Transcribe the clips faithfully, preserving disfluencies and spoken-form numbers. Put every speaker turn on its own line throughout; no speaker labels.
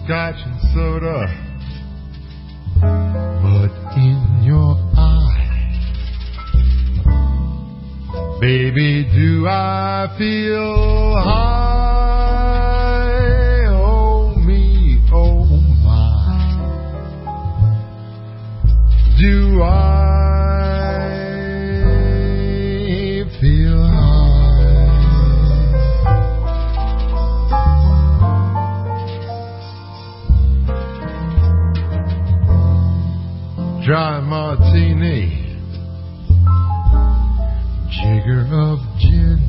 scotch and soda, but in your eye, baby, do I feel high? Oh me, oh my, do I feel high? Dry martini, jigger of gin.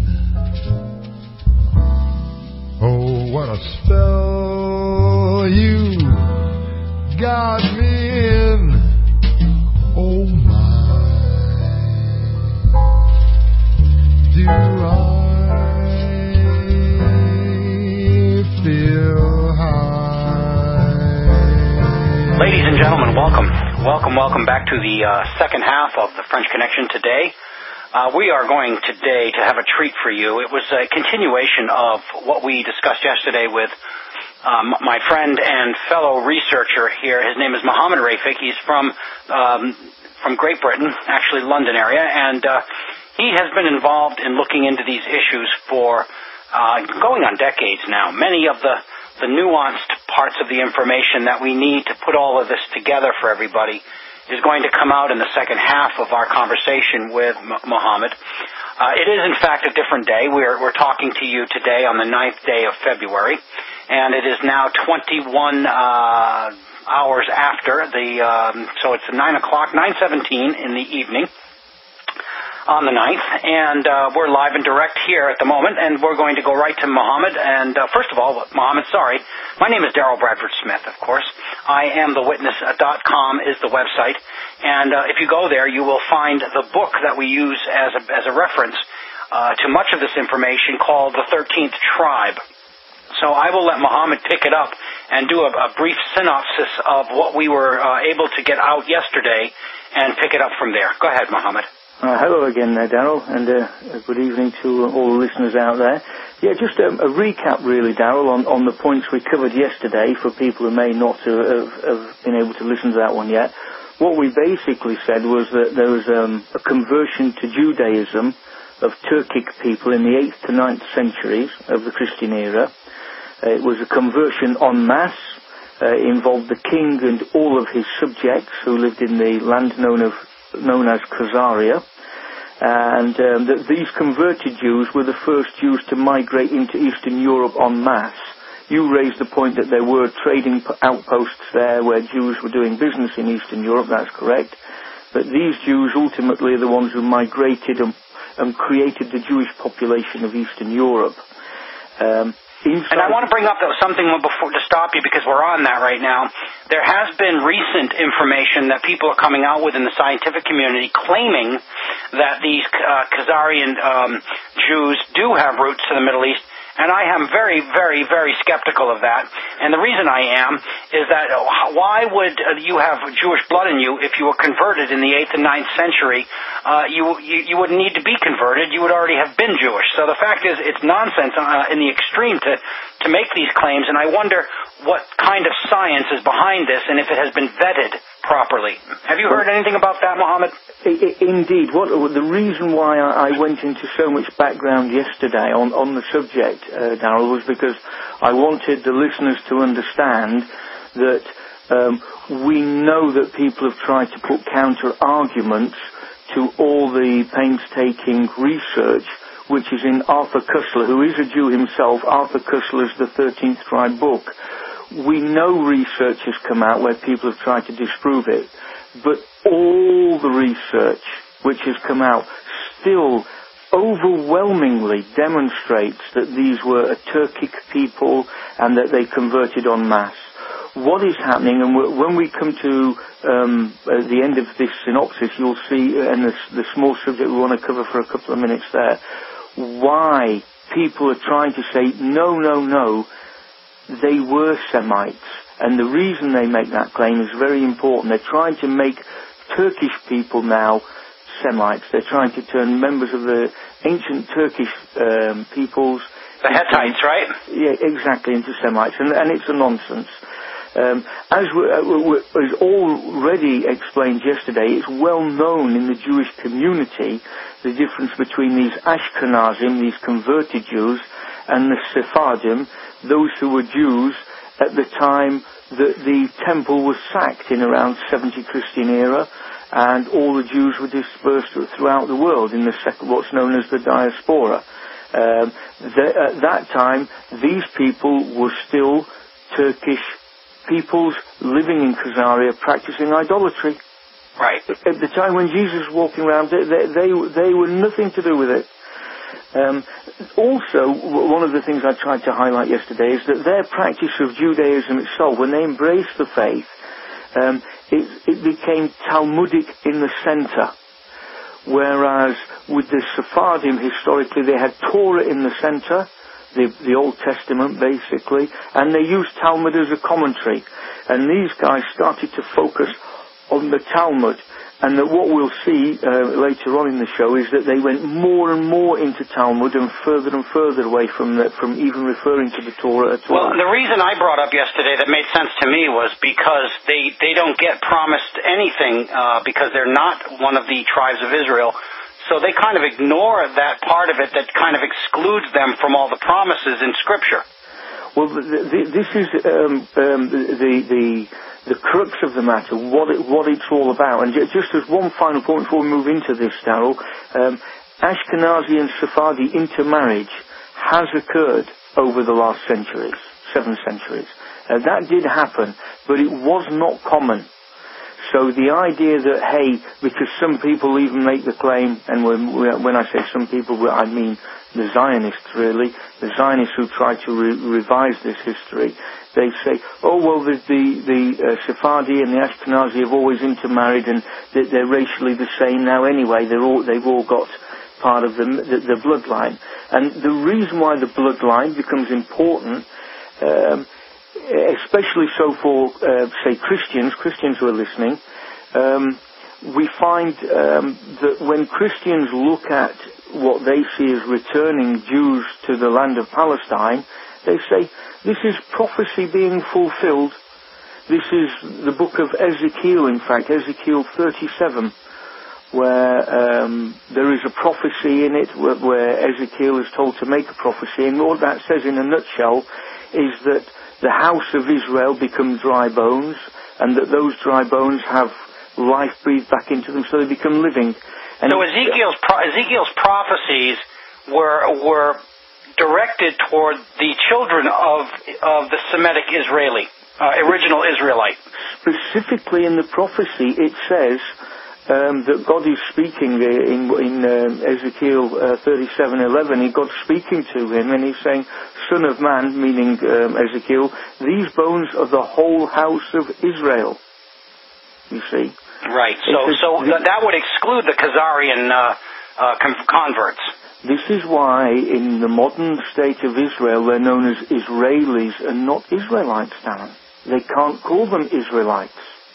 Oh, what a spell you got me in. Oh my, do I feel high?
Ladies and gentlemen, welcome. Welcome, welcome back to the uh, second half of the French Connection today. Uh, we are going today to have a treat for you. It was a continuation of what we discussed yesterday with um, my friend and fellow researcher here. His name is Mohammed Rafik. He's from um, from Great Britain, actually London area, and uh, he has been involved in looking into these issues for uh, going on decades now. Many of the the nuanced parts of the information that we need to put all of this together for everybody is going to come out in the second half of our conversation with M- Mohammed. Uh, it is, in fact, a different day. We're, we're talking to you today on the ninth day of February, and it is now twenty-one uh, hours after the, um, so it's nine o'clock, nine seventeen in the evening on the ninth, and uh, we're live and direct here at the moment, and we're going to go right to Mohammed. And uh, first of all, Mohammed, sorry, my name is Darrell Bradford Smith, of course. I am the witness dot com is the website, and uh, if you go there, you will find the book that we use as a, as a reference uh, to much of this information called The thirteenth Tribe. So I will let Mohammed pick it up and do a, a brief synopsis of what we were uh, able to get out yesterday and pick it up from there. Go ahead, Mohammed.
Uh, hello again, uh, Darrell, and uh, good evening to uh, all the listeners out there. Yeah, just um, a recap, really, Darrell, on, on the points we covered yesterday for people who may not uh, have, have been able to listen to that one yet. What we basically said was that there was um, a conversion to Judaism of Turkic people in the eighth to ninth centuries of the Christian era. Uh, it was a conversion en masse. Uh, it involved the king and all of his subjects who lived in the land known of known as Khazaria, and um, that these converted Jews were the first Jews to migrate into Eastern Europe en masse. You raised the point that there were trading outposts there where Jews were doing business in Eastern Europe, that's correct, but these Jews ultimately are the ones who migrated and, and created the Jewish population of Eastern Europe. Um,
And I want to bring up something before to stop you, because we're on that right now. There has been recent information that people are coming out with in the scientific community claiming that these uh, Khazarian um, Jews do have roots to the Middle East. And I am very, very, very skeptical of that. And the reason I am is that why would you have Jewish blood in you if you were converted in the eighth and ninth century? Uh, you, you you wouldn't need to be converted. You would already have been Jewish. So the fact is, it's nonsense uh, in the extreme to, to make these claims. And I wonder what kind of science is behind this and if it has been vetted properly. Have you heard anything about that, Mohammed?
Indeed. What the reason why I went into so much background yesterday on, on the subject, uh, Darrell, was because I wanted the listeners to understand that um, we know that people have tried to put counter-arguments to all the painstaking research which is in Arthur Koestler, who is a Jew himself, Arthur Koestler's The thirteenth Tribe book. We know research has come out where people have tried to disprove it, but all the research which has come out still overwhelmingly demonstrates that these were a Turkic people and that they converted en masse. What is happening, and when we come to um, at the end of this synopsis, you'll see, and the, the small subject we want to cover for a couple of minutes there, why people are trying to say, no, no, no, they were Semites. And the reason they make that claim is very important. They're trying to make Turkish people now Semites. They're trying to turn members of the ancient Turkish um, peoples...
The Hittites, right?
Yeah, exactly, into Semites. And, and it's a nonsense. Um, as, we, uh, we, as already explained yesterday, it's well known in the Jewish community the difference between these Ashkenazim, these converted Jews, and the Sephardim, those who were Jews at the time that the temple was sacked in around seventy Christian era, and all the Jews were dispersed throughout the world in the second, what's known as the diaspora. Um, the, at that time, these people were still Turkish peoples living in Khazaria practicing idolatry.
Right.
At the time when Jesus was walking around, they, they, they, they were nothing to do with it. Um, also, one of the things I tried to highlight yesterday is that their practice of Judaism itself, when they embraced the faith, um, it, it became Talmudic in the center. Whereas with the Sephardim, historically, they had Torah in the center, the, the Old Testament, basically, and they used Talmud as a commentary. And these guys started to focus on the Talmud. And that what we'll see uh, later on in the show is that they went more and more into Talmud and further and further away from the, from even referring to the Torah at all.
Well, the reason I brought up yesterday that made sense to me was because they, they don't get promised anything uh, because they're not one of the tribes of Israel. So they kind of ignore that part of it that kind of excludes them from all the promises in Scripture.
Well, the, the, this is um, um, the... the the crux of the matter, what it, what it's all about. And just as one final point before we move into this, Darrell, um, Ashkenazi and Sephardi intermarriage has occurred over the last centuries, seven centuries. Uh, that did happen, but it was not common. So the idea that, hey, because some people even make the claim, and when, when I say some people, I mean the Zionists, really, the Zionists who try to re- revise this history, they say, oh, well, the, the, the uh, Sephardi and the Ashkenazi have always intermarried and they're, they're racially the same now anyway. They're all, they've all got part of the, the, the bloodline. And the reason why the bloodline becomes important, um, especially so for, uh, say, Christians, Christians who are listening, um, we find um, that when Christians look at what they see as returning Jews to the land of Palestine, they say, this is prophecy being fulfilled. This is the book of Ezekiel, in fact, Ezekiel thirty-seven, where um, there is a prophecy in it, where, where Ezekiel is told to make a prophecy. And what that says in a nutshell is that the house of Israel become dry bones, and that those dry bones have life breathed back into them, so they become living. And
so Ezekiel's pro- Ezekiel's prophecies were were directed toward the children of of the Semitic Israeli, uh, original Israelite.
Specifically in the prophecy, it says um, that God is speaking in, in uh, Ezekiel uh, thirty-seven eleven. God's speaking to him, and he's saying, "Son of man," meaning um, Ezekiel, "these bones are the whole house of Israel." You see.
Right. So, so that would exclude the Khazarian uh, uh, converts.
This is why in the modern state of Israel they're known as Israelis and not Israelites, Darren. They can't call them Israelites.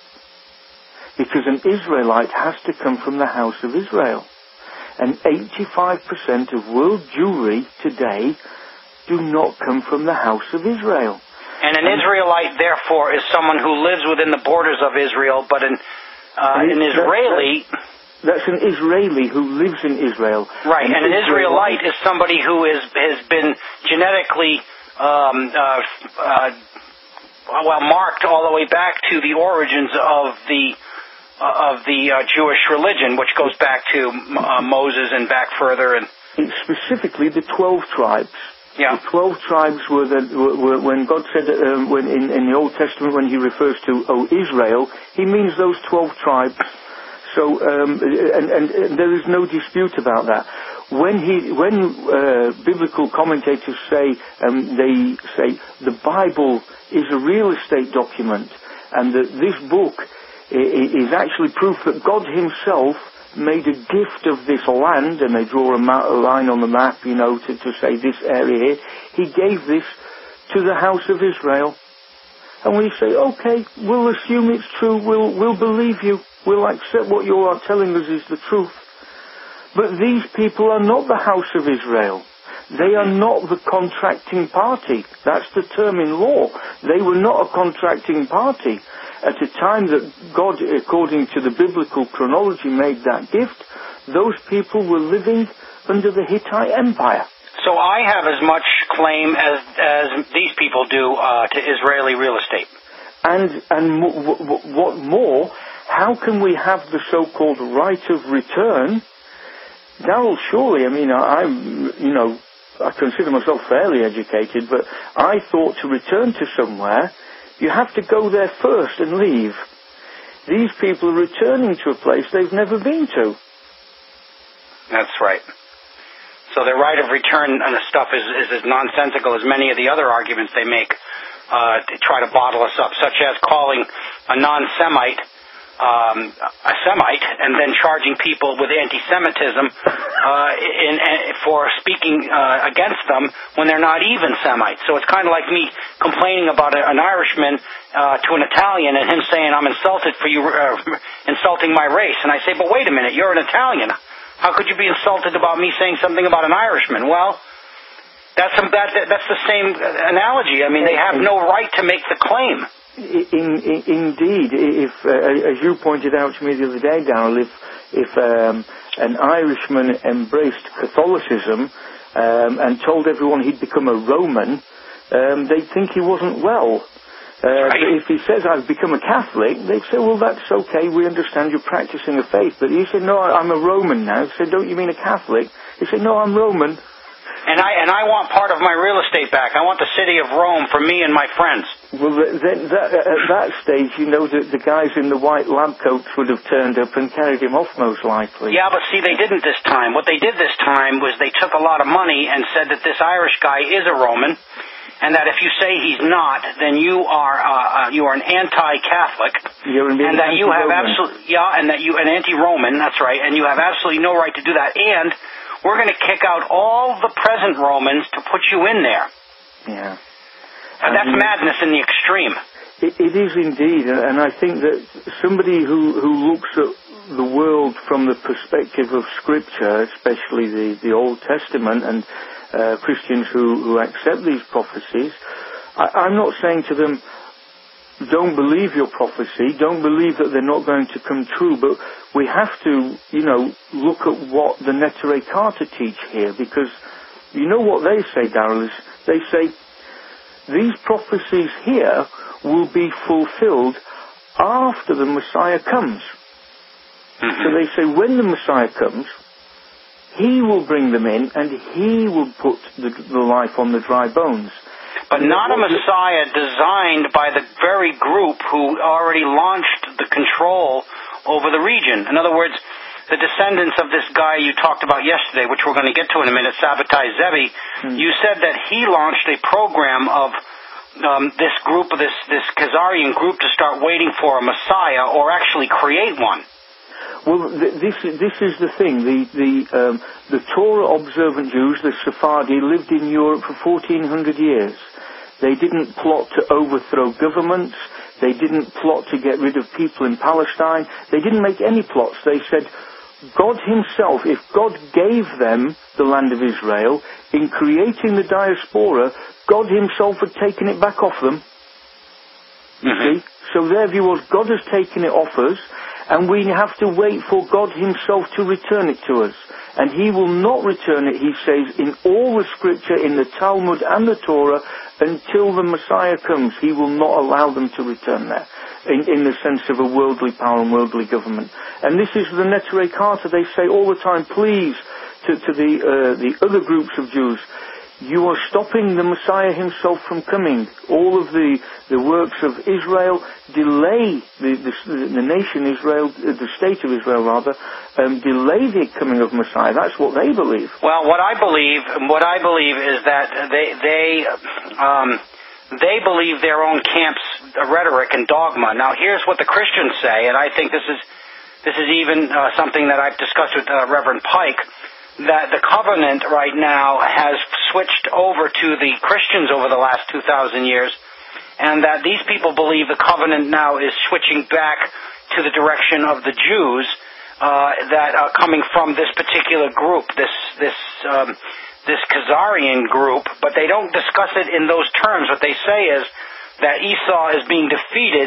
Because an Israelite has to come from the house of Israel. And eighty-five percent of world Jewry today do not come from the house of Israel.
And an and Israelite, therefore, is someone who lives within the borders of Israel, but an, uh, an Israeli...
That's, that's an Israeli who lives in Israel.
Right, and, and an Israelite is somebody who is, has been genetically um, uh, uh, well marked all the way back to the origins of the uh, of the uh, Jewish religion, which goes back to uh, Moses and back further. And
it's specifically the twelve tribes.
Yeah.
The twelve tribes were, the, were, were when God said um, when in, in the Old Testament when He refers to "O Israel," He means those twelve tribes. So, um, and, and, and there is no dispute about that. When he, when uh, biblical commentators say, um, they say the Bible is a real estate document, and that this book is actually proof that God Himself made a gift of this land, and they draw a, ma- a line on the map, you know, to, to say this area here. He gave this to the house of Israel. And we say, okay, we'll assume it's true, we'll, we'll believe you, we'll accept what you are telling us is the truth. But these people are not the house of Israel. They are not the contracting party. That's the term in law. They were not a contracting party. At a time that God, according to the biblical chronology, made that gift, those people were living under the Hittite Empire.
So I have as much claim as as these people do uh, to Israeli real estate.
And and w- w- what more, how can we have the so-called right of return? Now, surely, I mean, I, I'm, you know, I consider myself fairly educated, but I thought to return to somewhere, you have to go there first and leave. These people are returning to a place they've never been to.
That's right. So their right of return and stuff is, is as nonsensical as many of the other arguments they make uh, to try to bottle us up, such as calling a non-Semite um, a Semite and then charging people with anti-Semitism uh, in, in, for speaking uh, against them when they're not even Semites. So it's kind of like me complaining about a, an Irishman uh, to an Italian and him saying, I'm insulted for you uh, insulting my race. And I say, but wait a minute, you're an Italian. How could you be insulted about me saying something about an Irishman? Well, that's a, that, that's the same analogy. I mean, they have no right to make the claim.
In, in, indeed, if uh, as you pointed out to me the other day, Darrell, if if um, an Irishman embraced Catholicism um, and told everyone he'd become a Roman, um, they'd think he wasn't well. Uh, right. But if he says, I've become a Catholic, they'd say, well, that's okay, we understand you're practicing a faith. But he said, no, I'm a Roman now. He said, don't you mean a Catholic? He said, no, I'm Roman.
And I and I want part of my real estate back. I want the city of Rome for me and my friends.
Well, then that, at that stage, you know that the guys in the white lab coats would have turned up and carried him off, most likely.
Yeah, but see, they didn't this time. What they did this time was they took a lot of money and said that this Irish guy is a Roman, and that if you say he's not, then you are uh, uh, you are an anti-Catholic,
You're an
and that you have
anti-Roman.
absolutely yeah, and that you an anti-Roman. That's right, and you have absolutely no right to do that. And we're going to kick out all the present Romans to put you in there.
Yeah.
And that's um, madness in the extreme.
It, it is indeed, and I think that somebody who, who looks at the world from the perspective of Scripture, especially the, the Old Testament, and uh, Christians who, who accept these prophecies, I, I'm not saying to them, don't believe your prophecy, don't believe that they're not going to come true, but we have to, you know, look at what the Neturei Karta teach here, because you know what they say, Darrell, is they say these prophecies here will be fulfilled after the Messiah comes. Mm-hmm. So they say when the Messiah comes, he will bring them in and he will put the, the life on the dry bones.
But not a Messiah designed by the very group who already launched the control over the region. In other words, the descendants of this guy you talked about yesterday, which we're going to get to in a minute, Sabbatai Zevi, hmm. you said that he launched a program of um, this group, this, this Khazarian group, to start waiting for a Messiah or actually create one.
Well, th- this this is the thing. The the um, the Torah observant Jews, the Sephardi, lived in Europe for fourteen hundred years. They didn't plot to overthrow governments. They didn't plot to get rid of people in Palestine. They didn't make any plots. They said God himself, if God gave them the land of Israel, in creating the diaspora, God himself had taken it back off them. You mm-hmm. see? So their view was God has taken it off us, and we have to wait for God himself to return it to us. And he will not return it, he says, in all the scripture, in the Talmud and the Torah, until the Messiah comes. He will not allow them to return there, in, in the sense of a worldly power and worldly government. And this is the Neturei Karta. They say all the time, please, to, to the, uh, the other groups of Jews, you are stopping the Messiah himself from coming. All of the, the works of Israel delay the, the, the nation Israel, the state of Israel rather, um, delay the coming of Messiah. That's what they believe.
Well, what I believe, what I believe is that they they um, they believe their own camp's rhetoric and dogma. Now, here's what the Christians say, and I think this is this is even uh, something that I've discussed with uh, Reverend Pike. That the covenant right now has switched over to the Christians over the last two thousand years, and that these people believe the covenant now is switching back to the direction of the Jews uh, that are coming from this particular group, this this um, this Khazarian group, but they don't discuss it in those terms. What they say is that Esau is being defeated,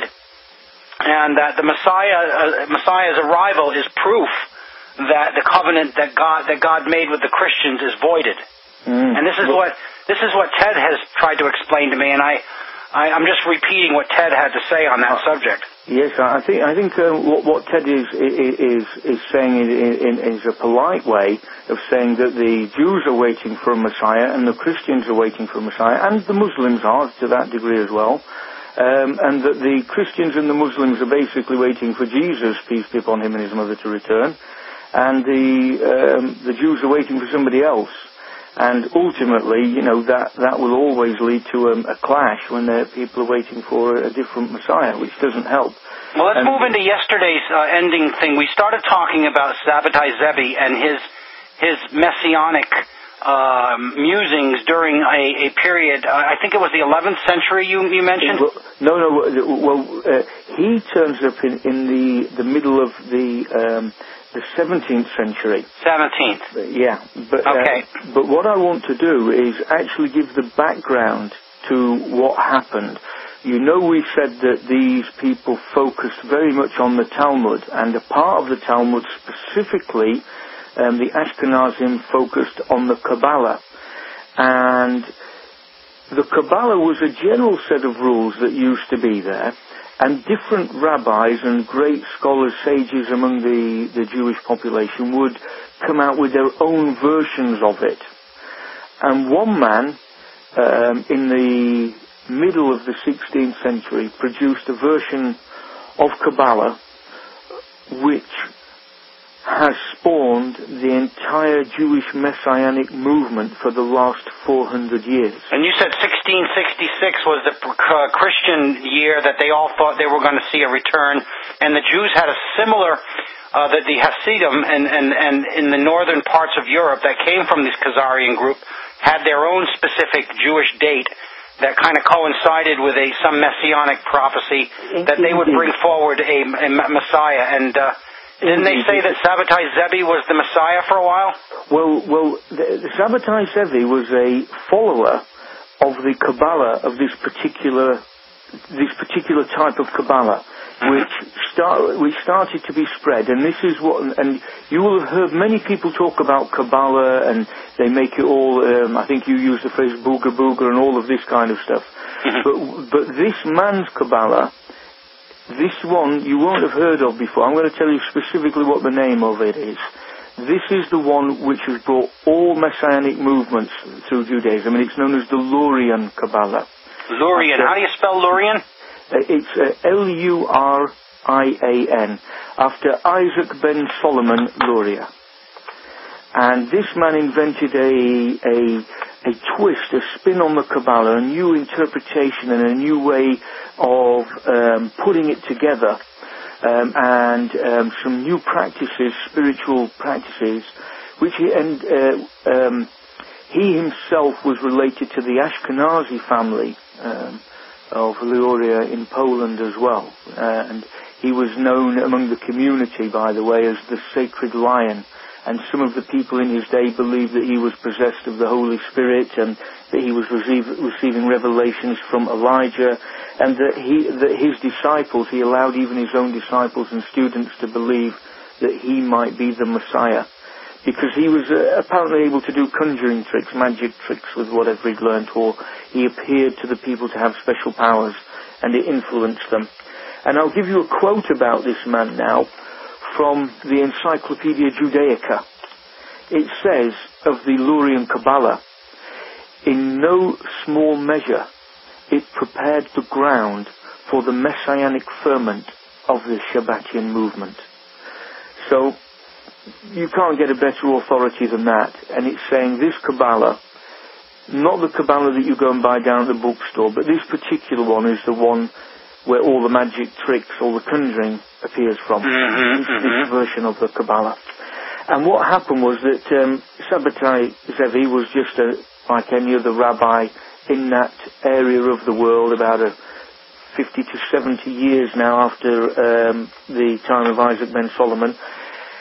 and that the Messiah, uh, Messiah's arrival is proof that the covenant that God that God made with the Christians is voided. Mm. And this is what this is what Ted has tried to explain to me, and I, I I'm just repeating what Ted had to say on that subject.
Yes, I think I think uh, what, what Ted is is is saying in, in, is a polite way of saying that the Jews are waiting for a Messiah and the Christians are waiting for a Messiah, and the Muslims are to that degree as well, um, and that the Christians and the Muslims are basically waiting for Jesus, peace be upon him and his mother, to return, and the um, the Jews are waiting for somebody else. And ultimately, you know, that, that will always lead to um, a clash when the people are waiting for a, a different Messiah, which doesn't help.
Well, let's
and,
move into yesterday's uh, ending thing. We started talking about Sabbatai Zevi and his his messianic uh, musings during a, a period, uh, I think it was the eleventh century you, you mentioned?
Well, no, no, well, uh, he turns up in, in the, the middle of the... Um, the seventeenth century.
seventeenth.
Yeah. But,
okay.
Uh, but what I want to do is actually give the background to what happened. You know, we said that these people focused very much on the Talmud, and a part of the Talmud specifically, um, the Ashkenazim focused on the Kabbalah. And the Kabbalah was a general set of rules that used to be there, and different rabbis and great scholars, sages among the, the Jewish population would come out with their own versions of it. And one man, um, in the middle of the sixteenth century, produced a version of Kabbalah which has spawned the entire Jewish Messianic movement for the last four hundred years.
And you said sixteen sixty-six was the uh, Christian year that they all thought they were going to see a return, and the Jews had a similar, uh, that the Hasidim and, and, and in the northern parts of Europe that came from this Khazarian group had their own specific Jewish date that kind of coincided with a some messianic prophecy that they would bring forward a, a Messiah. And uh, didn't they say that Sabbatai Zevi was the Messiah for a while?
Well, well, the, the Sabbatai Zevi was a follower of the Kabbalah, of this particular this particular type of Kabbalah, mm-hmm. which start which started to be spread. And this is what, and you will have heard many people talk about Kabbalah, and they make it all. Um, I think you use the phrase booga booga and all of this kind of stuff. Mm-hmm. But but this man's Kabbalah, this one you won't have heard of before. I'm going to tell you specifically what the name of it is. This is the one which has brought all Messianic movements through Judaism, and it's known as the Lurian Kabbalah.
Lurian. How do you spell Lurian?
Uh, it's uh, L U R I A N, after Isaac ben Solomon Luria. And this man invented a, a, a twist, a spin on the Kabbalah, a new interpretation and a new way of um, putting it together. Um, and um, some new practices, spiritual practices, which he, and uh, um, he himself was related to the Ashkenazi family um, of Luria in Poland as well. Uh, and he was known among the community, by the way, as the Sacred Lion. And some of the people in his day believed that he was possessed of the Holy Spirit, and that he was receive, receiving revelations from Elijah, and that he, that his disciples, he allowed even his own disciples and students to believe that he might be the Messiah, because he was uh, apparently able to do conjuring tricks, magic tricks with whatever he'd learned, or he appeared to the people to have special powers, and it influenced them. And I'll give you a quote about this man now, from the Encyclopedia Judaica. It says of the Lurian Kabbalah, in no small measure it prepared the ground for the messianic ferment of the Shabbatian movement. So you can't get a better authority than that. And it's saying this Kabbalah, not the Kabbalah that you go and buy down at the bookstore, but this particular one is the one where all the magic tricks, all the conjuring appears from.
Mm-hmm,
this,
mm-hmm.
this version of the Kabbalah. And what happened was that um, Sabbatai Zevi was just a, like any other rabbi in that area of the world, about a fifty to seventy years now after um, the time of Isaac ben Solomon.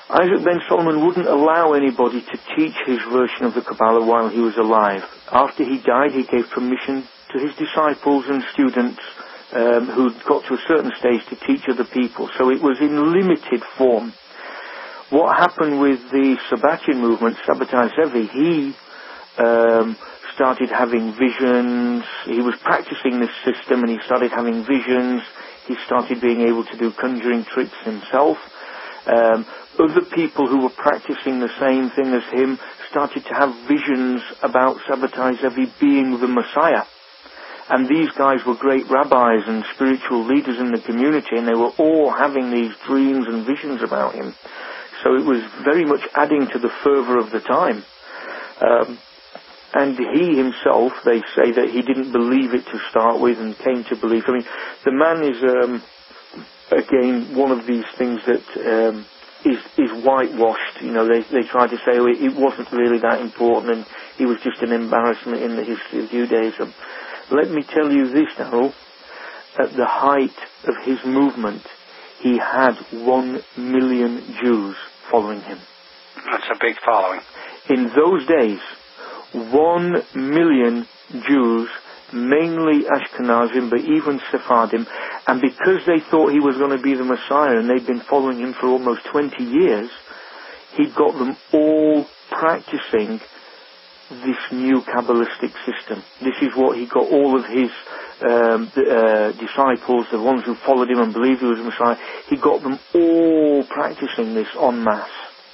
Isaac ben Solomon wouldn't allow anybody to teach his version of the Kabbalah while he was alive. After he died, he gave permission to his disciples and students um, who'd got to a certain stage to teach other people. So it was in limited form. What happened with the Sabbatean movement, Sabbatai Zevi, he um, started having visions. He was practicing this system and he started having visions. He started being able to do conjuring tricks himself. Um, other people who were practicing the same thing as him started to have visions about Sabbatai Zevi being the Messiah. And these guys were great rabbis and spiritual leaders in the community, and they were all having these dreams and visions about him. So it was very much adding to the fervor of the time. Um, and he himself, they say that he didn't believe it to start with and came to believe. I mean, the man is... Um, Again, one of these things that um, is is whitewashed. You know, they they try to say, oh, it, it wasn't really that important and he was just an embarrassment in the history of Judaism. Let me tell you this, Darrell. At the height of his movement, he had one million Jews following him.
That's a big following.
In those days, one million Jews, mainly Ashkenazim, but even Sephardim, and because they thought he was going to be the Messiah and they'd been following him for almost twenty years, he'd got them all practicing this new Kabbalistic system. This is what he got all of his um, uh, disciples, the ones who followed him and believed he was the Messiah, he got them all practicing this en masse.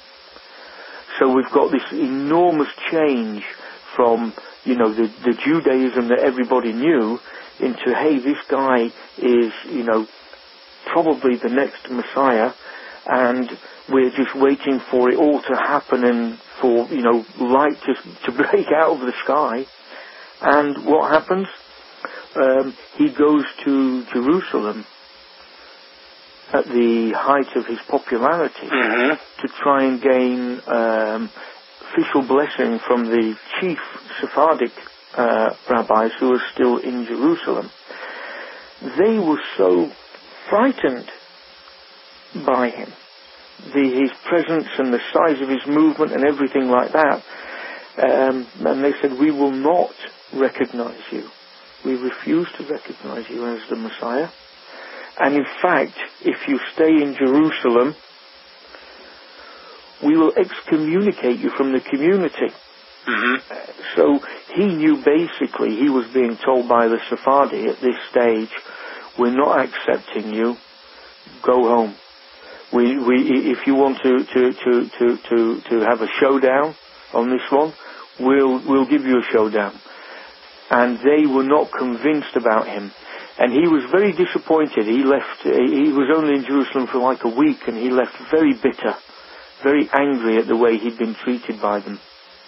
So we've got this enormous change from, you know, the, the Judaism that everybody knew into, hey, this guy is, you know, probably the next Messiah, and we're just waiting for it all to happen and for, you know, light to, to break out of the sky. And what happens? Um, he goes to Jerusalem at the height of his popularity
mm-hmm.
to try and gain um, official blessing from the chief Sephardic uh, rabbis who were still in Jerusalem. They were so frightened by him, the, his presence and the size of his movement and everything like that, um, and they said, we will not recognize you. We refuse to recognize you as the Messiah. And in fact, if you stay in Jerusalem, we will excommunicate you from the community.
Mm-hmm.
Uh, so he knew basically, he was being told by the Sephardi at this stage, we're not accepting you, go home. We, we, if you want to, to, to, to, to, to have a showdown on this one, we'll, we'll give you a showdown. And they were not convinced about him. And he was very disappointed. He left, he was only in Jerusalem for like a week, and he left very bitter, very angry at the way he'd been treated by them.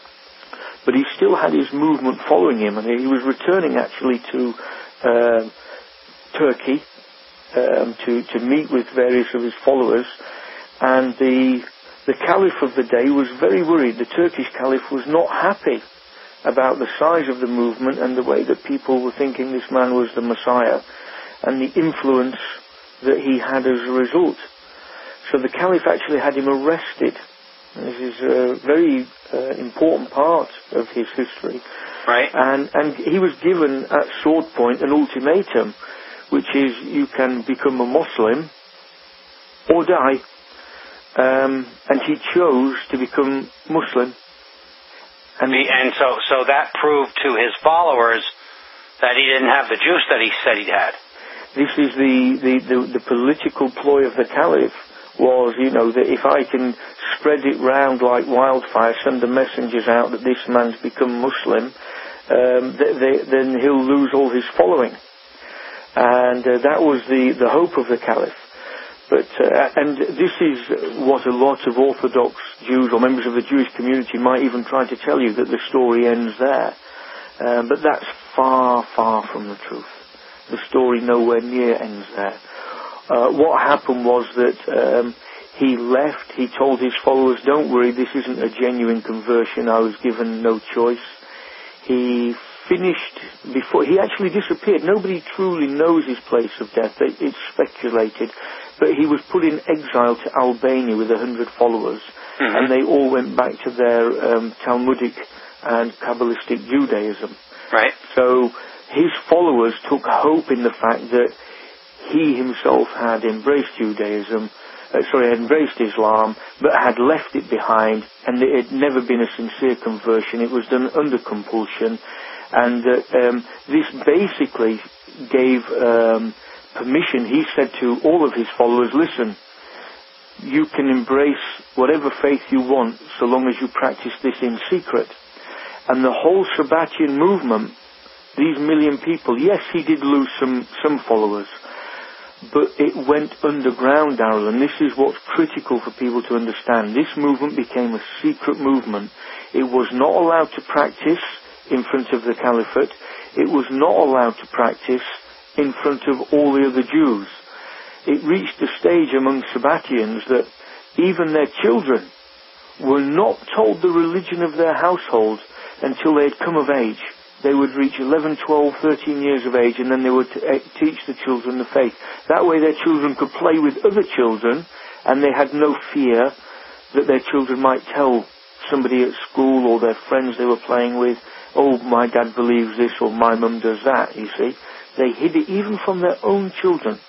But he still had his movement following him, and he was returning actually to uh, Turkey um, to, to meet with various of his followers. And the, the Caliph of the day was very worried. The Turkish Caliph was not happy about the size of the movement and the way that people were thinking this man was the Messiah and the influence that he had as a result. So the Caliph actually had him arrested. This is a very uh, important part of his history.
Right.
And, and he was given at sword point an ultimatum, which is you can become a Muslim or die. Um, and he chose to become Muslim.
And, the, and so, so that proved to his followers that he didn't have the juice that he said he'd had.
This is the, the, the, the political ploy of the Caliph, was, you know, that if I can spread it round like wildfire, send the messengers out that this man's become Muslim, um, they, they, then he'll lose all his following. And uh, that was the, the hope of the Caliph. But, uh, and this is what a lot of Orthodox Jews or members of the Jewish community might even try to tell you, that the story ends there. Um, but that's far, far from the truth. The story nowhere near ends there. Uh, what happened was that um, he left, he told his followers, don't worry, this isn't a genuine conversion, I was given no choice. He finished before, he actually disappeared. Nobody truly knows his place of death. It's speculated. but he was put in exile to Albania with a hundred followers,
mm-hmm.
and they all went back to their um, Talmudic and Kabbalistic Judaism.
Right.
So his followers took hope in the fact that he himself had embraced Judaism, uh, sorry, had embraced Islam, but had left it behind, and it had never been a sincere conversion. It was done under compulsion, and uh, um, this basically gave um, permission. He said to all of his followers, listen, you can embrace whatever faith you want so long as you practice this in secret. And the whole Sabbatian movement, these million people, yes, he did lose some, some followers, but it went underground, Darrell, and this is what's critical for people to understand. This movement became a secret movement. It was not allowed to practice in front of the caliphate. It was not allowed to practice in front of all the other Jews. It reached a stage among Sabbatians that even their children were not told the religion of their household until they had come of age. They would reach eleven, twelve, thirteen years of age, and then they would t- teach the children the faith. That way their children could play with other children, and they had no fear that their children might tell somebody at school or their friends they were playing with, oh, my dad believes this or my mum does that, you see. They hid it even from their own children.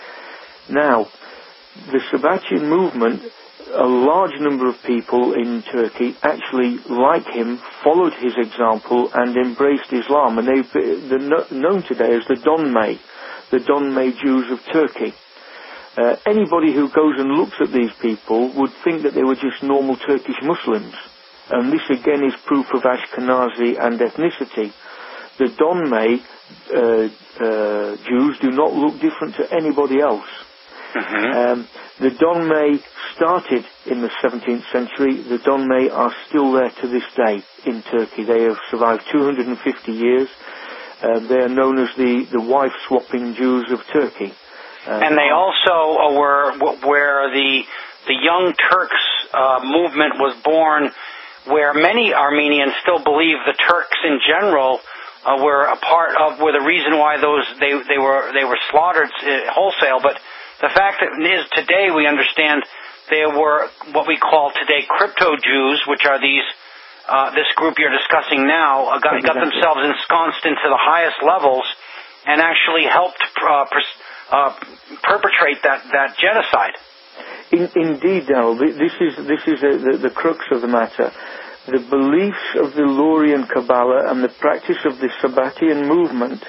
Now, the Sabbatian movement, a large number of people in Turkey actually, like him, followed his example and embraced Islam. And they're known today as the Donmei, the Donmei Jews of Turkey. Uh, anybody who goes and looks at these people would think that they were just normal Turkish Muslims. And this again is proof of Ashkenazi and ethnicity. The Donmei uh, uh, Jews do not look different to anybody else.
Mm-hmm.
Um, the Donmei started in the seventeenth century. The Donmei are still there to this day in Turkey. They have survived two hundred fifty years. Uh, they are known as the, the wife-swapping Jews of Turkey. Uh,
and they also uh, were where the the Young Turks uh, movement was born, where many Armenians still believe the Turks in general uh, were a part of, were the reason why those they they were they were slaughtered uh, wholesale, but the fact that is today we understand there were what we call today crypto-Jews, which are these, uh, this group you're discussing now, uh, got, got themselves ensconced into the highest levels and actually helped uh, pers- uh, perpetrate that, that genocide.
In, indeed, Darrell, this is, this is a, the, the crux of the matter. The beliefs of the Lurian Kabbalah and the practice of the Sabbatian movement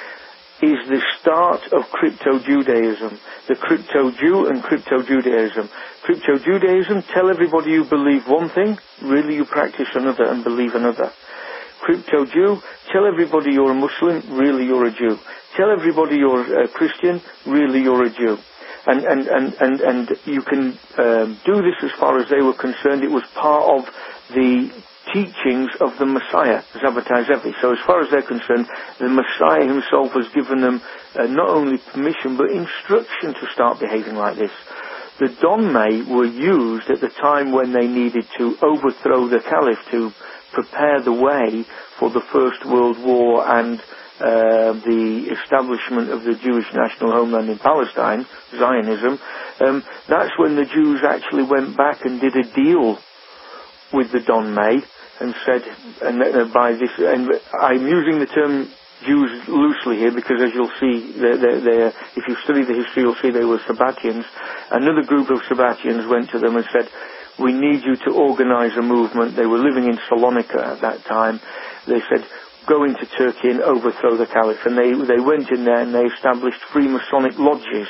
is the start of Crypto-Judaism. The Crypto-Jew and Crypto-Judaism. Crypto-Judaism, tell everybody you believe one thing, really you practice another and believe another. Crypto-Jew, tell everybody you're a Muslim, really you're a Jew. Tell everybody you're a Christian, really you're a Jew. And, and, and, and, and you can um, do this as far as they were concerned. It was part of the teachings of the Messiah, Zabbatai Zevi. So as far as they're concerned, the Messiah himself has given them uh, not only permission but instruction to start behaving like this. The Donmei were used at the time when they needed to overthrow the Caliph, to prepare the way for the First World War and uh, the establishment of the Jewish national homeland in Palestine, Zionism. Um, that's when the Jews actually went back and did a deal with the Donmei and said, and uh, by this, and I'm using the term Jews loosely here because, as you'll see, they're, they're, they're, if you study the history, you'll see they were Sabbatians. Another group of Sabbatians went to them and said, we need you to organize a movement. They were living in Salonika at that time. They said, go into Turkey and overthrow the Caliph. And they, they went in there and they established Freemasonic lodges,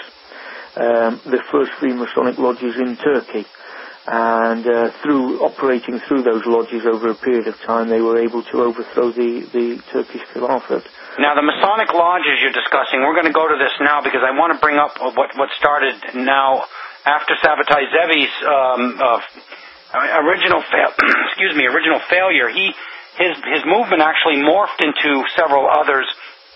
um, the first Freemasonic lodges in Turkey. And uh, through operating through those lodges over a period of time, they were able to overthrow the, the Turkish Caliphate.
Now, the Masonic lodges you're discussing, we're going to go to this now because I want to bring up what what started now after Sabbatai Zevi's um, uh, original fa- excuse me original failure. He his his movement actually morphed into several others,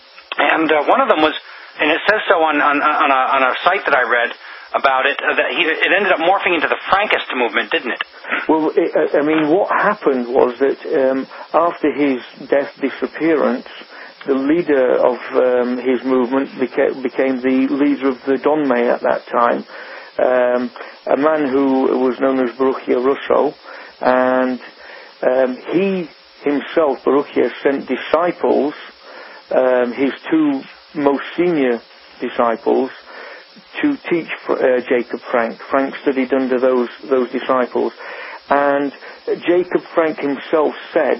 and uh, one of them was, and it says so on on, on, a, on a site that I read about it, uh, that he, it ended up morphing into the Frankist movement, didn't it?
Well, it, I mean, what happened was that um, after his death, disappearance, the leader of um, his movement beca- became the leader of the Donmei at that time, um, a man who was known as Baruchia Russo, and um, he himself, Baruchia, sent disciples, um, his two most senior disciples, to teach uh, Jacob Frank. Frank studied under those those disciples, and Jacob Frank himself said,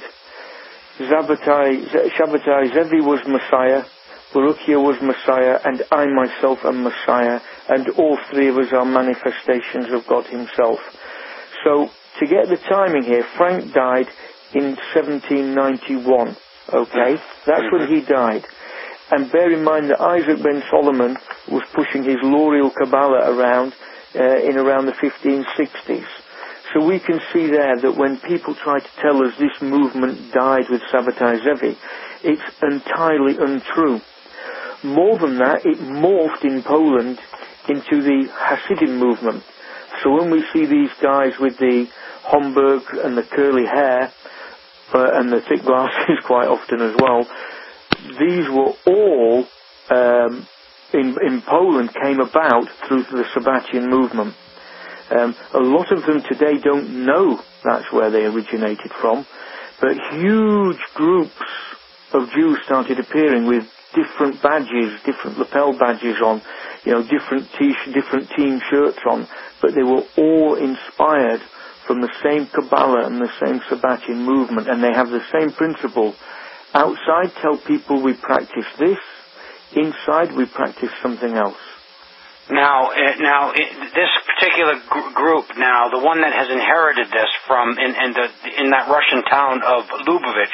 Shabbatai Zevi was Messiah, Baruchia was Messiah, and I myself am Messiah, and all three of us are manifestations of God himself. So, to get the timing here, Frank died in seventeen ninety-one, okay? That's when he died. And bear in mind that Isaac ben Solomon was pushing his L'Oreal Kabbalah around uh, in around the fifteen sixties. So we can see there that when people try to tell us this movement died with Sabbatai Zevi, it's entirely untrue. More than that, it morphed in Poland into the Hasidim movement. So when we see these guys with the Homburg and the curly hair, uh, and the thick glasses quite often as well, these were all, um, in, in Poland, came about through the Sabbatian movement. Um, a lot of them today don't know that's where they originated from, but huge groups of Jews started appearing with different badges, different lapel badges on, you know, different t- different team shirts on, but they were all inspired from the same Kabbalah and the same Sabbatian movement, and they have the same principle. Outside, tell people we practice this. Inside, we practice something else.
Now, uh, now it, this particular gr- group, now the one that has inherited this from in, in the in that Russian town of Lubavitch,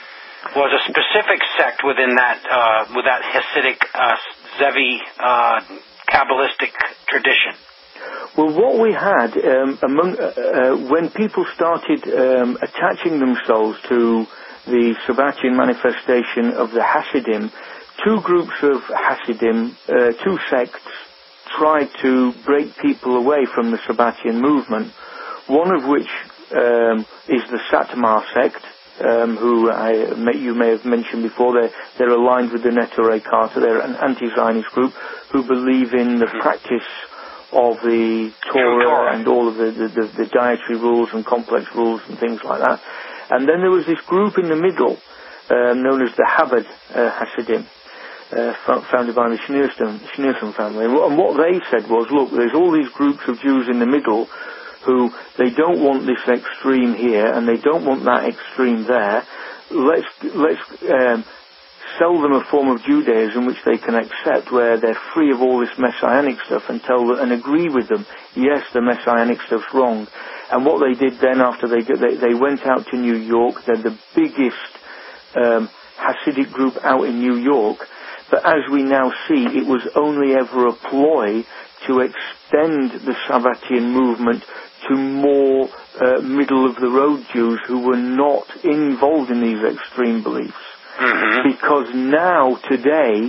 was a specific sect within that uh, with that Hasidic uh, Zevi uh, Kabbalistic tradition.
Well, what we had um, among uh, uh, when people started um, attaching themselves to the Sabbatian manifestation of the Hasidim, two groups of Hasidim, uh, two sects, tried to break people away from the Sabbatian movement, one of which um, is the Satmar sect, um, who I, may, you may have mentioned before. They're, they're aligned with the Neturei Karta. They're an anti-Zionist group who believe in the practice of the Torah and all of the, the, the, the dietary rules and complex rules and things like that. And then there was this group in the middle, uh, known as the Chabad uh, Hasidim, uh, founded by the Schneerson, Schneerson family. And what they said was, look, there's all these groups of Jews in the middle who, they don't want this extreme here and they don't want that extreme there. Let's, let's um, sell them a form of Judaism which they can accept, where they're free of all this messianic stuff, and tell them, and agree with them, yes, the messianic stuff's wrong. And what they did then, after they they, they went out to New York, they're the biggest um, Hasidic group out in New York. But as we now see, it was only ever a ploy to extend the Sabbatian movement to more uh, middle-of-the-road Jews who were not involved in these extreme beliefs. Mm-hmm. Because now, today,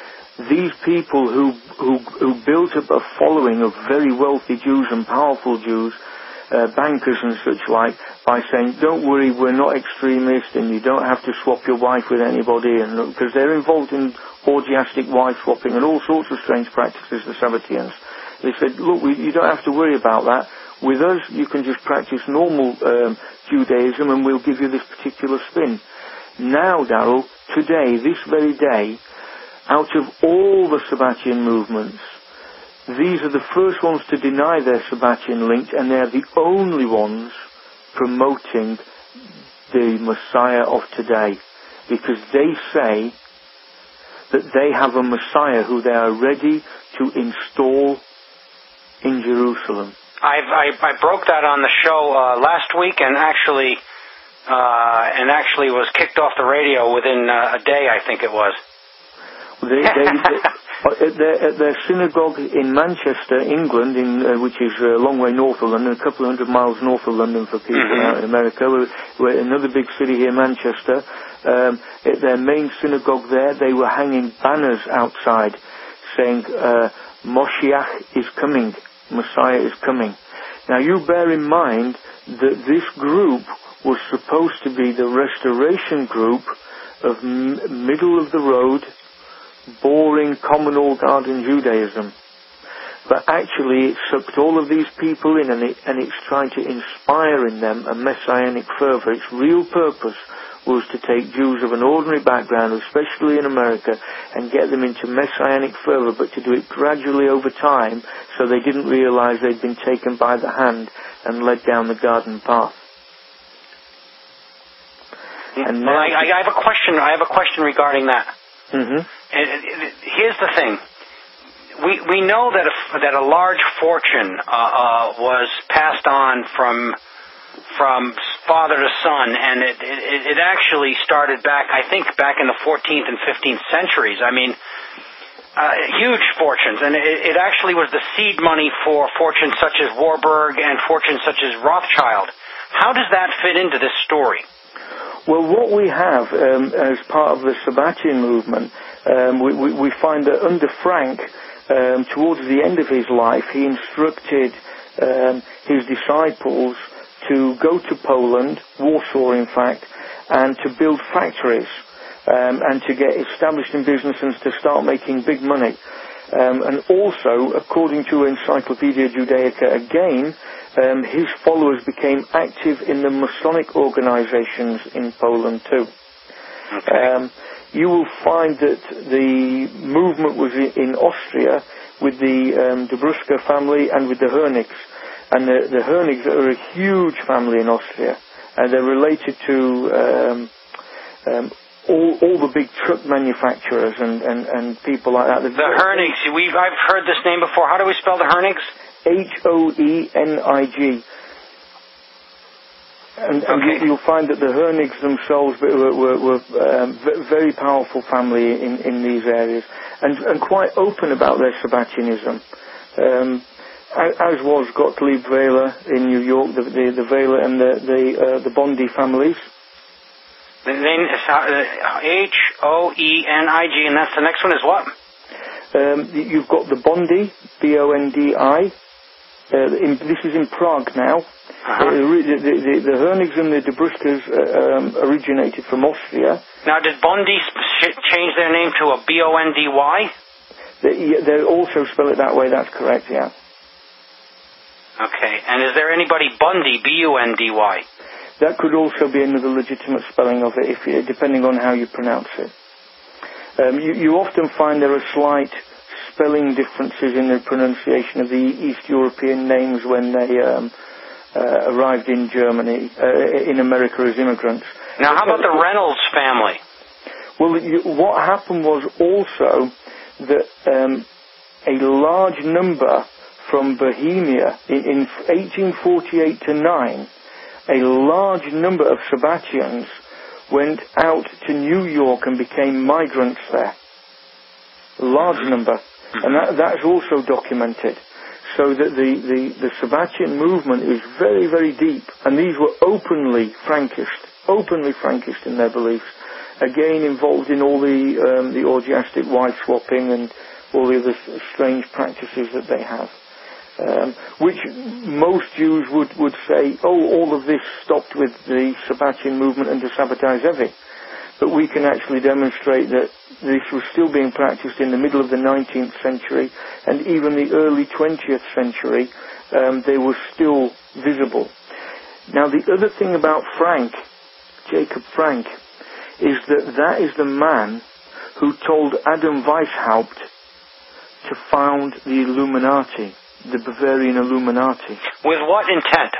these people who, who who built up a following of very wealthy Jews and powerful Jews, uh, bankers and such like, by saying, don't worry, we're not extremists and you don't have to swap your wife with anybody, and because they're involved in orgiastic wife swapping and all sorts of strange practices, the Sabbatians. They said, look, we, you don't have to worry about that. With us, you can just practice normal um, Judaism and we'll give you this particular spin. Now, Darrell, today, this very day, out of all the Sabbatian movements, these are the first ones to deny their Sabbatian link, and they're the only ones promoting the Messiah of today, because they say that they have a Messiah who they are ready to install in Jerusalem.
I've, I, I broke that on the show uh, last week, and actually, uh, and actually was kicked off the radio within uh, a day, I think it was.
They, they, they, at, their, at their synagogue in Manchester, England, in, uh, which is a long way north of London, a couple of hundred miles north of London for people mm-hmm. out in America, we're, we're another big city here, Manchester. Um, at their main synagogue there, they were hanging banners outside saying, uh, Moshiach is coming, Messiah is coming. Now you bear in mind that this group was supposed to be the restoration group of m- middle of the road, boring, common old garden Judaism. but actually it sucked all of these people in, and, it, and it's trying to inspire in them a messianic fervor. Its real purpose was to take Jews of an ordinary background, especially in America, and get them into messianic fervor, but to do it gradually over time so they didn't realize they'd been taken by the hand and led down the garden path.
And well, I, I have a question. I have a question regarding that.
Mm-hmm.
Here's the thing: we we know that a, that a large fortune uh, uh, was passed on from from father to son, and it, it it actually started back, I think, back in the fourteenth and fifteenth centuries. I mean, uh, huge fortunes, and it, it actually was the seed money for fortunes such as Warburg and fortunes such as Rothschild. How does that fit into this story?
Well, what we have um, as part of the Sabbatian movement, um, we, we, we find that under Frank, um, towards the end of his life, he instructed um, his disciples to go to Poland, Warsaw in fact, and to build factories um, and to get established in business and to start making big money. Um, and also, according to Encyclopedia Judaica again, um, his followers became active in the Masonic organizations in Poland too.
Okay.
Um, you will find that the movement was in Austria with the um, Dobruska family and with the Hernigs. And the, the Hernigs are a huge family in Austria. And they're related to um, um, all, all the big truck manufacturers and, and, and people like that.
The Hernigs, we've, I've heard this name before. How do we spell the Hernigs?
H O E N I G. And, and
okay.
you, you'll find that the Hernigs themselves were, were, were um, very powerful family in, in these areas, and, and quite open about their Sabbatianism. Um, as was Gottlieb Weiler in New York, the, the, the Weiler and the the, uh, the Bondi families.
The name is uh, H O E N I G, and that's the next one is what?
Um, you've got the Bondi, B O N D I. Uh, in, this is in Prague now.
Uh-huh.
Uh, the, the, the, the Hernigs and the Dobruskas uh, um, originated from Austria.
Now, did Bondi sh- change their name to a B O N D Y?
They, yeah, they also spell it that way, that's correct, yeah.
Okay, and is there anybody Bundy, B U N D Y?
That could also be another legitimate spelling of it, if you, depending on how you pronounce it. Um, you, you often find there are slight spelling differences in the pronunciation of the East European names when they um, uh, arrived in Germany, uh, in America as immigrants.
Now, how about the Reynolds family?
Well, you, what happened was also that um, a large number from Bohemia in, in eighteen forty-eight to nine, a large number of Sabbatians went out to New York and became migrants there. A large number. And that, that's also documented. So that the, the, the Sabbatian movement is very, very deep. And these were openly Frankist, openly Frankist in their beliefs. Again, involved in all the, um, the orgiastic wife swapping and all the other strange practices that they have. Um, which most Jews would, would say, oh, all of this stopped with the Sabbatian movement under Sabbatai Zevi. But we can actually demonstrate that this was still being practiced in the middle of the nineteenth century, and even the early twentieth century, um, they were still visible. Now, the other thing about Frank, Jacob Frank, is that that is the man who told Adam Weishaupt to found the Illuminati, the Bavarian Illuminati.
With what intent?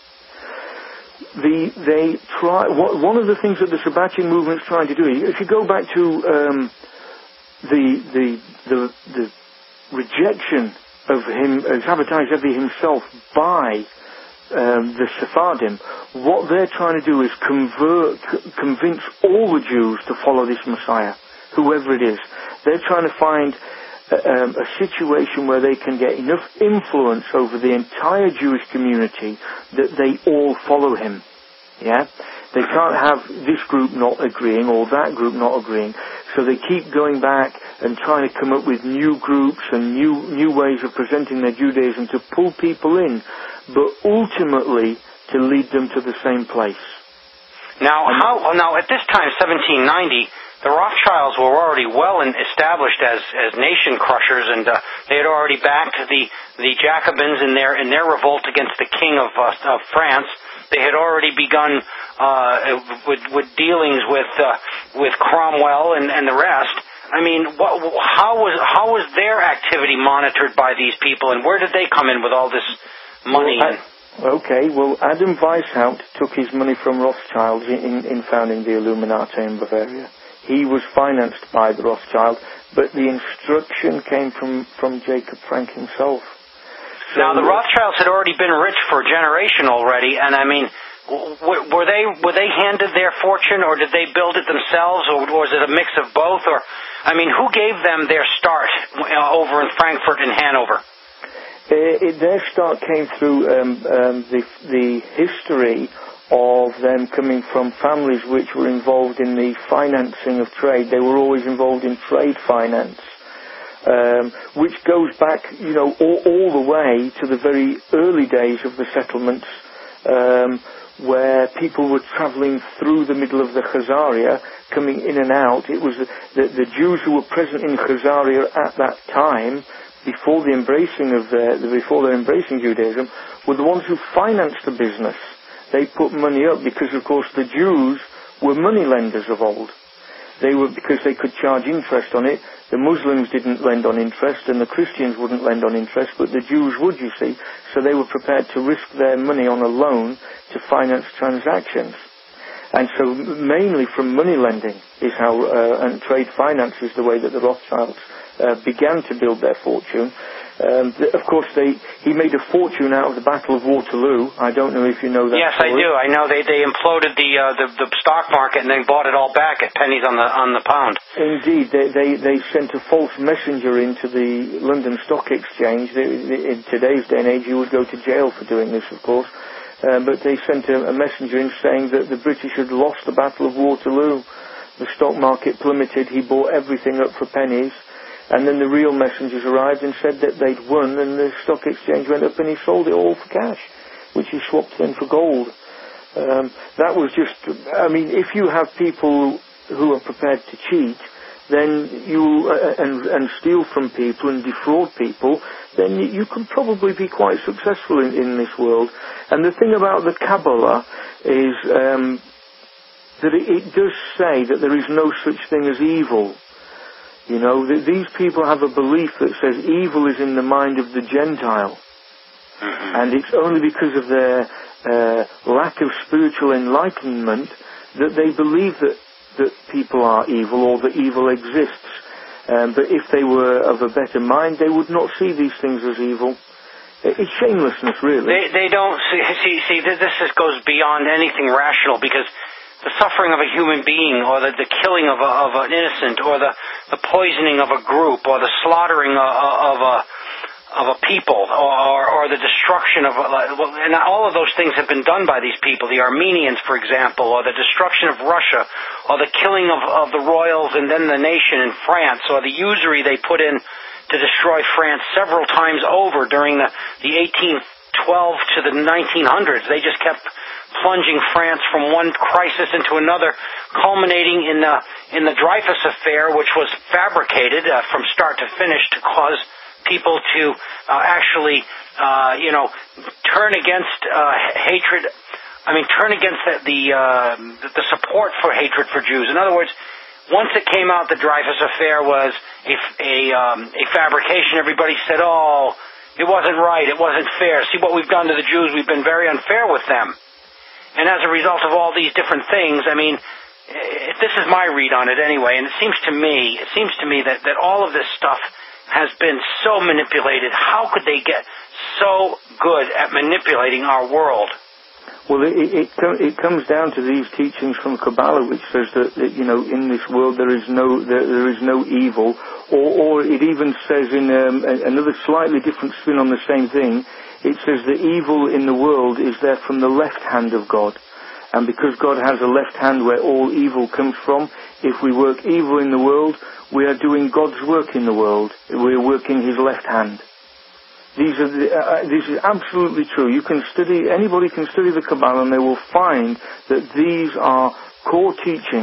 The, they try, what, one of the things that the Sabbatian movement is trying to do, if you go back to um, the, the, the, the rejection of him, uh, Sabbatai Zevi himself by um, the Sephardim, what they're trying to do is convert, c- convince all the Jews to follow this Messiah, whoever it is. They're trying to find Um, a situation where they can get enough influence over the entire Jewish community that they all follow him. Yeah? They can't have this group not agreeing or that group not agreeing. So they keep going back and trying to come up with new groups and new new ways of presenting their Judaism to pull people in, but ultimately to lead them to the same place.
Now, how, now at this time, seventeen ninety, the Rothschilds were already well established as as nation crushers, and uh, they had already backed the the Jacobins in their in their revolt against the king of uh, of France. They had already begun uh, with with dealings with uh, with Cromwell and, and the rest. I mean, what, how was how was their activity monitored by these people, and where did they come in with all this money?
Well, I, okay, well, Adam Weishaupt took his money from Rothschild in, in founding the Illuminati in Bavaria. He was financed by the Rothschild, but the instruction came from, from Jacob Frank himself. So,
now, the Rothschilds had already been rich for a generation already, and I mean, were they were they handed their fortune, or did they build it themselves, or was it a mix of both? Or, I mean, who gave them their start uh, over in Frankfurt and Hanover?
Uh, it, their start came through um, um, the the history of them coming from families which were involved in the financing of trade. They were always involved in trade finance, um, which goes back, you know, all, all the way to the very early days of the settlements. Um, where people were travelling through the middle of the Khazaria, coming in and out. It was the, the, the Jews who were present in Khazaria at that time, before the embracing of their, before their embracing Judaism, were the ones who financed the business. They put money up because, of course, the Jews were money lenders of old. They were, because they could charge interest on it. The Muslims didn't lend on interest, and the Christians wouldn't lend on interest, but the Jews would, you see. So they were prepared to risk their money on a loan to finance transactions. And so mainly from money lending is how, uh, and trade finance is the way that the Rothschilds uh, began to build their fortune. Um, th- of course, they he made a fortune out of the Battle of Waterloo. I don't know if you know that.
Yes,
story.
I do. I know they, they imploded the, uh, the the stock market and they bought it all back at pennies on the on the pound.
Indeed, they they, they sent a false messenger into the London Stock Exchange. They, they, in today's day and age, you would go to jail for doing this, of course. Uh, but they sent a, a messenger in saying that the British had lost the Battle of Waterloo. The stock market plummeted. He bought everything up for pennies. And then the real messengers arrived and said that they'd won, and the stock exchange went up and he sold it all for cash, which he swapped then for gold. Um, that was just, I mean, if you have people who are prepared to cheat, then you, uh, and, and steal from people and defraud people, then you, you can probably be quite successful in, in this world. And the thing about the Kabbalah is um, that it, it does say that there is no such thing as evil. You know, th- these people have a belief that says evil is in the mind of the Gentile. Mm-hmm. And it's only because of their uh, lack of spiritual enlightenment that they believe that, that people are evil or that evil exists. Um, but if they were of a better mind, they would not see these things as evil. It's shamelessness, really.
They, they don't see, see, see, this is, goes beyond anything rational, because the suffering of a human being, or the, the killing of, a, of an innocent, or the, the poisoning of a group, or the slaughtering of, of a of a people, or, or the destruction of, a, and all of those things have been done by these people. The Armenians, for example, or the destruction of Russia, or the killing of, of the royals and then the nation in France, or the usury they put in to destroy France several times over during the, the eighteen twelve to the nineteen hundreds. They just kept plunging France from one crisis into another, culminating in the in the Dreyfus affair, which was fabricated uh, from start to finish to cause people to uh, actually, uh, you know, turn against uh, hatred. I mean, turn against the the, uh, the support for hatred for Jews. In other words, once it came out the Dreyfus affair was a a, um, a fabrication, everybody said, "Oh, it wasn't right. It wasn't fair. See what we've done to the Jews. We've been very unfair with them." And as a result of all these different things, I mean, this is my read on it anyway, and it seems to me, it seems to me that, that all of this stuff has been so manipulated. How could they get so good at manipulating our world?
Well, it, it, it comes down to these teachings from Kabbalah, which says that, that you know, in this world there is no there, there is no evil, or, or it even says in um, another slightly different spin on the same thing. It says the evil in the world is there from the left hand of God. And because God has a left hand where all evil comes from, if we work evil in the world, we are doing God's work in the world. We are working His left hand. These are the, uh, this is absolutely true. You can study, anybody can study the Kabbalah and they will find that these are core teachings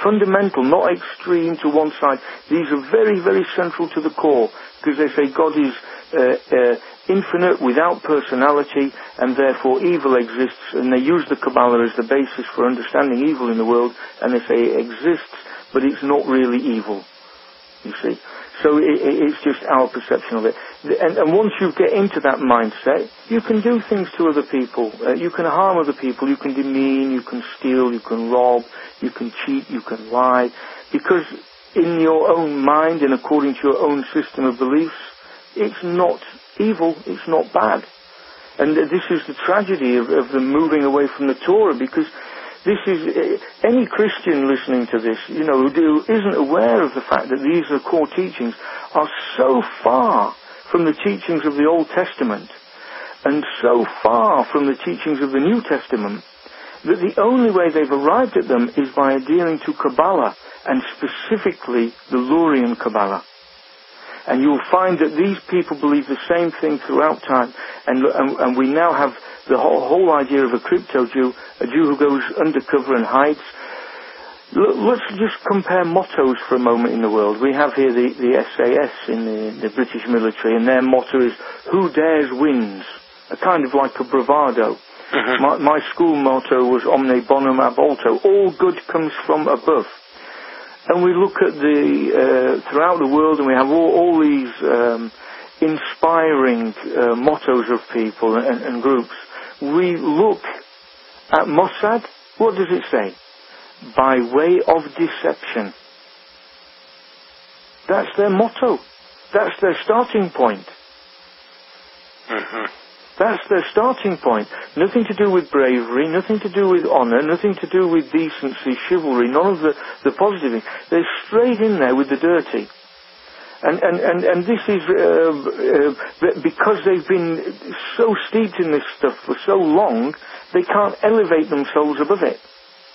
fundamental, not extreme to one side. These are very, very central to the core, because they say God is uh, uh, infinite, without personality, and therefore evil exists, and they use the Kabbalah as the basis for understanding evil in the world, and they say it exists, but it's not really evil, you see. So it, it, it's just our perception of it. And, and once you get into that mindset, you can do things to other people. Uh, you can harm other people. You can demean, you can steal, you can rob, you can cheat, you can lie. Because in your own mind and according to your own system of beliefs, it's not evil, it's not bad. And uh, this is the tragedy of, of them moving away from the Torah, because this is, uh, any Christian listening to this, you know, who isn't aware of the fact that these are core teachings, are so far from the teachings of the Old Testament, and so far from the teachings of the New Testament, that the only way they've arrived at them is by adhering to Kabbalah, and specifically the Lurian Kabbalah. And you'll find that these people believe the same thing throughout time, and, and, and we now have the whole, whole idea of a crypto Jew, a Jew who goes undercover and hides. L- let's just compare mottos for a moment in the world. We have here the, the S A S in the, the British military, and their motto is, who dares wins, a kind of like a bravado. Mm-hmm. My, my school motto was omne bonum ab alto, all good comes from above. And we look at the, uh, throughout the world, and we have all, all these um, inspiring uh, mottos of people and, and groups. We look at Mossad, what does it say? By way of deception. That's their motto. That's their starting point.
Mm-hmm.
That's their starting point. Nothing to do with bravery, nothing to do with honour, nothing to do with decency, chivalry, none of the, the positive things. They're straight in there with the dirty. And, and, and, and this is uh, uh, because they've been so steeped in this stuff for so long, they can't elevate themselves above it.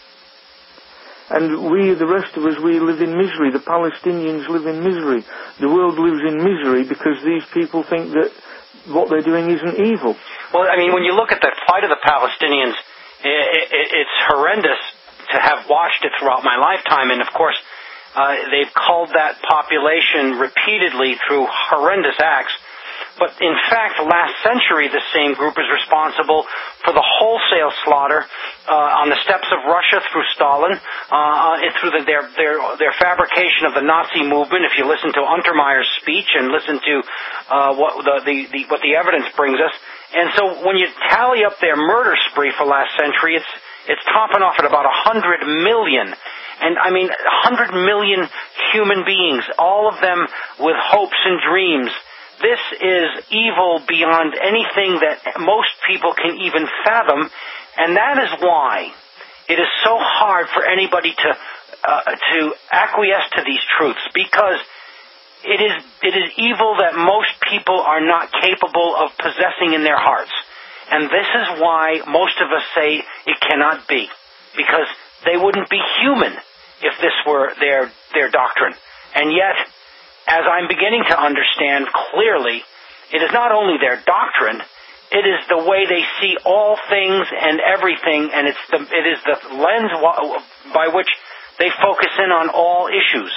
And we, the rest of us, we live in misery. The Palestinians live in misery. The world lives in misery because these people think that what they're doing isn't evil.
Well, I mean, when you look at the plight of the Palestinians, it, it, it's horrendous to have watched it throughout my lifetime, and of course, Uh, they've culled that population repeatedly through horrendous acts. But in fact, last century, the same group is responsible for the wholesale slaughter uh, on the steppes of Russia through Stalin, uh, through the, their, their, their fabrication of the Nazi movement. If you listen to Untermeyer's speech and listen to uh, what the, the, the what the evidence brings us, and so when you tally up their murder spree for last century, it's it's topping off at about a hundred million. And, I mean, one hundred million human beings, all of them with hopes and dreams. This is evil beyond anything that most people can even fathom, and that is why it is so hard for anybody to uh, to acquiesce to these truths, because it is it is evil that most people are not capable of possessing in their hearts. And this is why most of us say it cannot be, because they wouldn't be human if this were their their doctrine. And yet, as I'm beginning to understand clearly, it is not only their doctrine, it is the way they see all things and everything, and it's the it is the lens by which they focus in on all issues.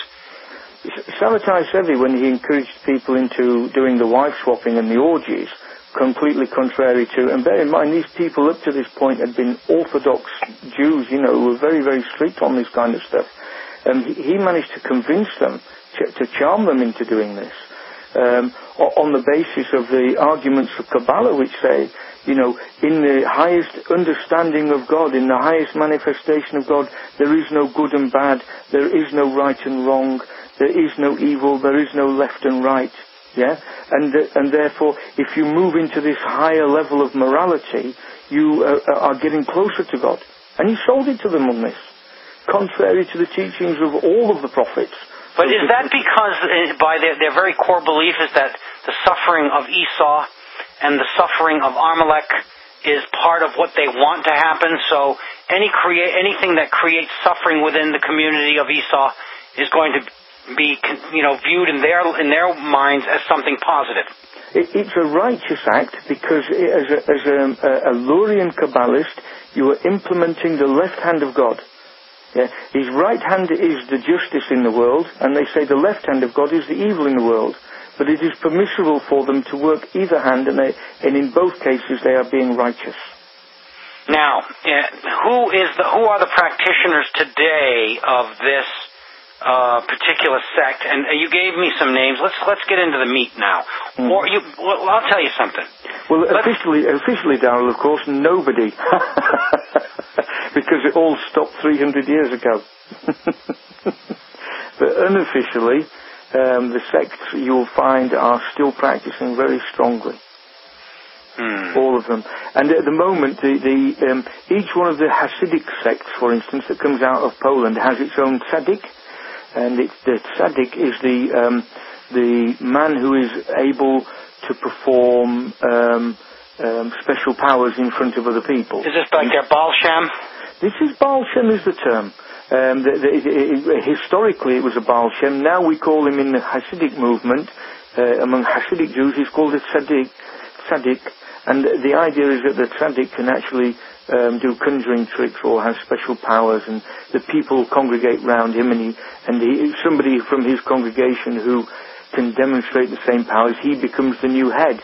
Sabbatai Sevi, when he encouraged people into doing the wife swapping and the orgies, completely contrary to, and bear in mind, these people up to this point had been Orthodox Jews, you know, who were very, very strict on this kind of stuff. And he, he managed to convince them, to, to charm them into doing this, um, on the basis of the arguments of Kabbalah, which say, you know, in the highest understanding of God, in the highest manifestation of God, there is no good and bad, there is no right and wrong, there is no evil, there is no left and right. Yeah, and uh, and therefore, if you move into this higher level of morality, you uh, are getting closer to God. And he sold it to them on this, contrary to the teachings of all of the prophets.
But is that because, uh, by their, their very core belief, is that the suffering of Esau and the suffering of Amalek is part of what they want to happen? So any create anything that creates suffering within the community of Esau is going to be, you know, viewed in their in their minds as something positive.
It, it's a righteous act because it, as, a, as a, a, a Lurian Kabbalist, you are implementing the left hand of God. Yeah. His right hand is the justice in the world, and they say the left hand of God is the evil in the world. But it is permissible for them to work either hand, and, they, and in both cases they are being righteous.
Now, uh, who is the who are the practitioners today of this uh, particular sect? And uh, you gave me some names. Let's let's get into the meat now. Mm. Or you, well, I'll tell you something.
Well,
let's,
officially, officially, Darrell, of course, nobody, because it all stopped three hundred years ago. But unofficially, um, the sects you'll find are still practicing very strongly. Hmm. All of them. And at the moment, the, the um, each one of the Hasidic sects, for instance, that comes out of Poland has its own tzaddik, and it, the tzaddik is the um, the man who is able to perform um, um, special powers in front of other people.
Is this like their Baal Shem?
This is Baal Shem is the term. Um, the, the, it, it, historically, it was a Baal Shem. Now we call him in the Hasidic movement, uh, among Hasidic Jews, he's called a tzaddik. tzaddik. And the idea is that the tzaddik can actually um, do conjuring tricks or have special powers, and the people congregate round him, and he, and he, somebody from his congregation who can demonstrate the same powers, he becomes the new head.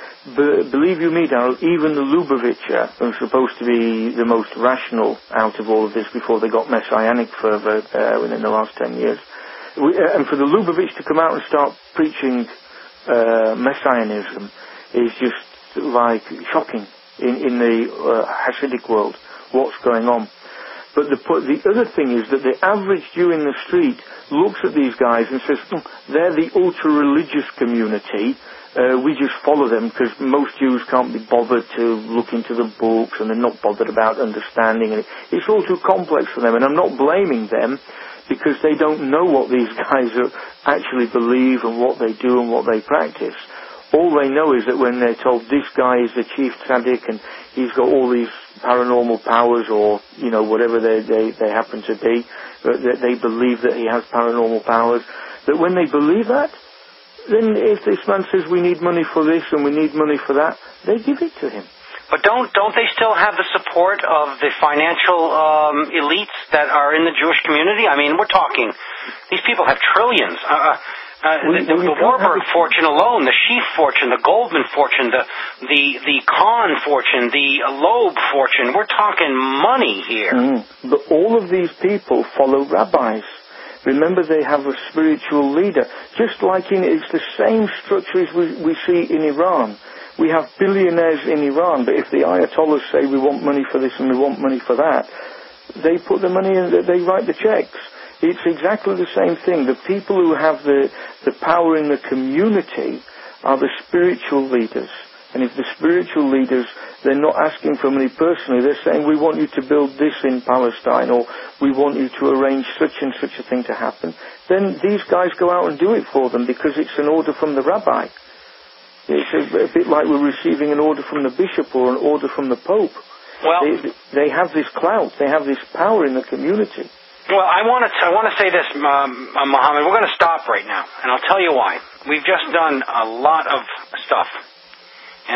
But believe you me, Darrell, even the Lubavitcher, who are supposed to be the most rational out of all of this before they got messianic fervor uh, within the last ten years, we, uh, and for the Lubavitch to come out and start preaching uh, messianism is just like shocking in, in the uh, Hasidic world, what's going on. But the, the other thing is that the average Jew in the street looks at these guys and says, oh, they're the ultra-religious community, uh, we just follow them because most Jews can't be bothered to look into the books, and they're not bothered about understanding it. It's all too complex for them, and I'm not blaming them because they don't know what these guys are, actually believe and what they do and what they practice. All they know is that when they're told this guy is the chief tzaddik and he's got all these paranormal powers, or, you know, whatever they, they, they happen to be, that they believe that he has paranormal powers, that when they believe that, then if this man says we need money for this and we need money for that, they give it to him.
But don't don't they still have the support of the financial um, elites that are in the Jewish community? I mean, we're talking, these people have trillions. Uh, Uh,
we,
the the, the Warburg fortune alone, the Schiff fortune, the Goldman fortune, the the the Kahn fortune, the Loeb fortune. We're talking money here.
Mm. But all of these people follow rabbis. Remember, they have a spiritual leader. Just like in, it's the same structure as we, we see in Iran. We have billionaires in Iran, but if the Ayatollahs say we want money for this and we want money for that, they put the money in, they write the checks. It's exactly the same thing. The people who have the, the power in the community are the spiritual leaders. And if the spiritual leaders, they're not asking for money personally, they're saying, we want you to build this in Palestine, or we want you to arrange such and such a thing to happen, then these guys go out and do it for them because it's an order from the rabbi. It's a, a bit like we're receiving an order from the bishop or an order from the pope.
Well,
they, they have this clout, they have this power in the community.
Well, I want to I want to say this, um, uh, Mohammed. We're going to stop right now, and I'll tell you why. We've just done a lot of stuff